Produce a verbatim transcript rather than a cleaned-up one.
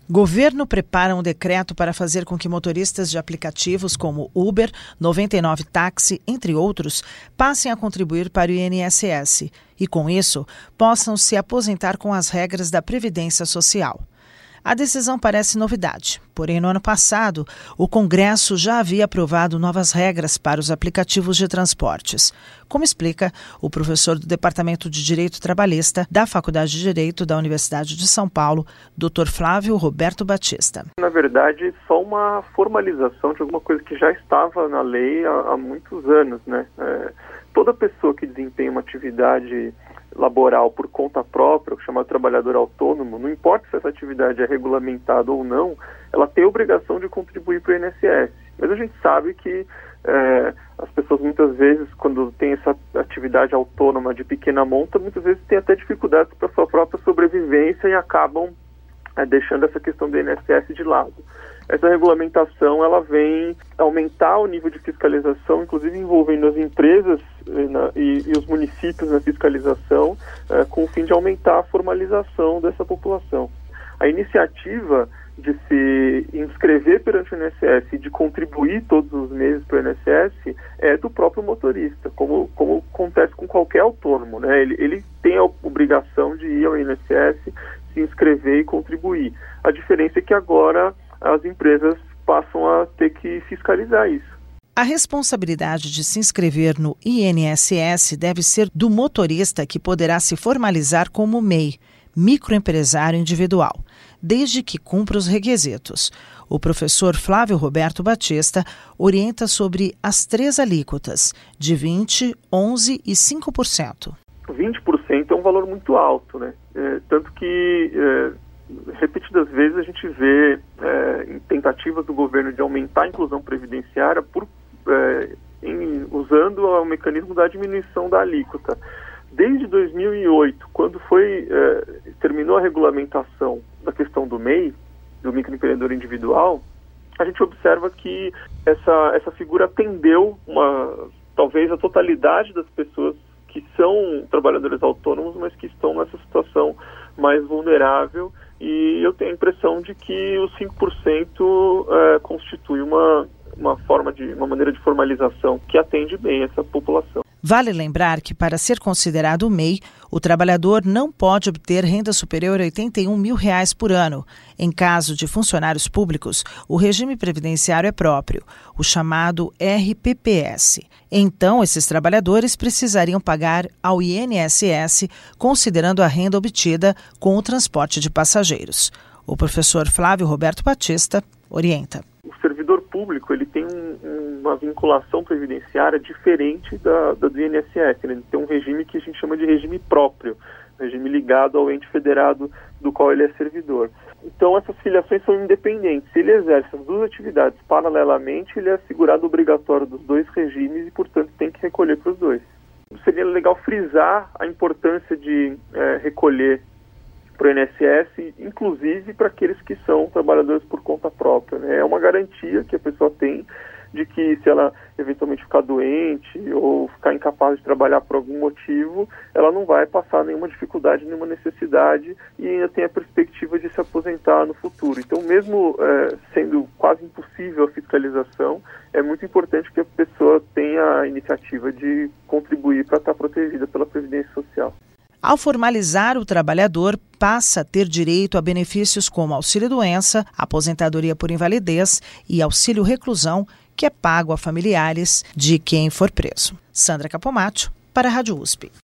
Governo prepara um decreto para fazer com que motoristas de aplicativos como Uber, noventa e nove Táxi, entre outros, passem a contribuir para o I N S S e, com isso, possam se aposentar com as regras da Previdência Social. A decisão parece novidade, porém, no ano passado, o Congresso já havia aprovado novas regras para os aplicativos de transportes, como explica o professor do Departamento de Direito Trabalhista da Faculdade de Direito da Universidade de São Paulo, doutor Flávio Roberto Batista. Na verdade, só uma formalização de alguma coisa que já estava na lei há, há muitos anos, né? É, toda pessoa que desempenha uma atividade laboral por conta própria, o chamado trabalhador autônomo, não importa se essa atividade é regulamentada ou não, ela tem a obrigação de contribuir para o I N S S. Mas a gente sabe que é, as pessoas muitas vezes, quando tem essa atividade autônoma de pequena monta, muitas vezes têm até dificuldades para a sua própria sobrevivência e acabam é, deixando essa questão do I N S S de lado. Essa regulamentação ela vem aumentar o nível de fiscalização, inclusive envolvendo as empresas na, e, e os municípios na fiscalização, é, com o fim de aumentar a formalização dessa população. A iniciativa de se inscrever perante o I N S S e de contribuir todos os meses para o I N S S é do próprio motorista, como, como acontece com qualquer autônomo, né? Ele, ele tem a obrigação de ir ao I N S S, se inscrever e contribuir. A diferença é que agora as empresas passam a ter que fiscalizar isso. A responsabilidade de se inscrever no I N S S deve ser do motorista, que poderá se formalizar como M E I, microempresário individual, desde que cumpra os requisitos. O professor Flávio Roberto Batista orienta sobre as três alíquotas, de vinte por cento, onze por cento e cinco por cento. vinte por cento é um valor muito alto, né? É, tanto que é, repetidas vezes a gente vê é, em tentativas do governo de aumentar a inclusão previdenciária por, é, em, usando o mecanismo da diminuição da alíquota. Desde dois mil e oito, quando foi, é, terminou a regulamentação da questão do M E I, do microempreendedor individual, a gente observa que essa, essa figura atendeu uma, talvez a totalidade das pessoas que são trabalhadores autônomos, mas que estão nessa situação mais vulnerável, e eu tenho a impressão de que os cinco por cento é, constitui uma, uma forma de, uma maneira de formalização que atende bem essa população. Vale lembrar que, para ser considerado M E I, o trabalhador não pode obter renda superior a oitenta e um mil reais por ano. Em caso de funcionários públicos, o regime previdenciário é próprio, o chamado R P P S. Então, esses trabalhadores precisariam pagar ao I N S S, considerando a renda obtida com o transporte de passageiros. O professor Flávio Roberto Batista orienta. O servidor público ele tem um, uma vinculação previdenciária diferente da, da do I N S S. Né? Ele tem um regime que a gente chama de regime próprio, regime ligado ao ente federado do qual ele é servidor. Então, essas filiações são independentes. Se ele exerce as duas atividades paralelamente, ele é assegurado obrigatório dos dois regimes e, portanto, tem que recolher para os dois. Seria legal frisar a importância de é, recolher para o I N S S, inclusive para aqueles que são trabalhadores por conta própria. Né? É uma garantia que a pessoa tem de que, se ela eventualmente ficar doente ou ficar incapaz de trabalhar por algum motivo, ela não vai passar nenhuma dificuldade, nenhuma necessidade e ainda tem a perspectiva de se aposentar no futuro. Então, mesmo é, sendo quase impossível a fiscalização, é muito importante que a pessoa tenha a iniciativa de contribuir para estar protegida pela Previdência Social. Ao formalizar, o trabalhador passa a ter direito a benefícios como auxílio-doença, aposentadoria por invalidez e auxílio-reclusão, que é pago a familiares de quem for preso. Sandra Capomatto, para a Rádio U S P.